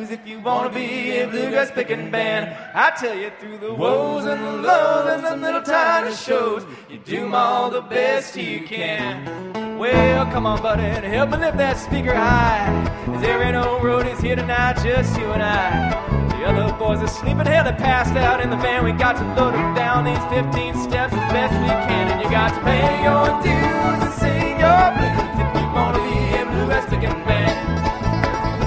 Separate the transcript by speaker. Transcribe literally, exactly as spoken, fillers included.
Speaker 1: shoes if you wanna be a bluegrass picking band. I tell you, through the woes and the lows and the little tiny shows, you do 'em all the best you can. Well, come on, buddy, and help me lift that speaker high. 'Cause there ain't no roadies here tonight, just you and I. The other boys are sleeping, hell, they passed out in the van. We got to load them down these fifteen steps as best we can. And you got to pay your dues and sing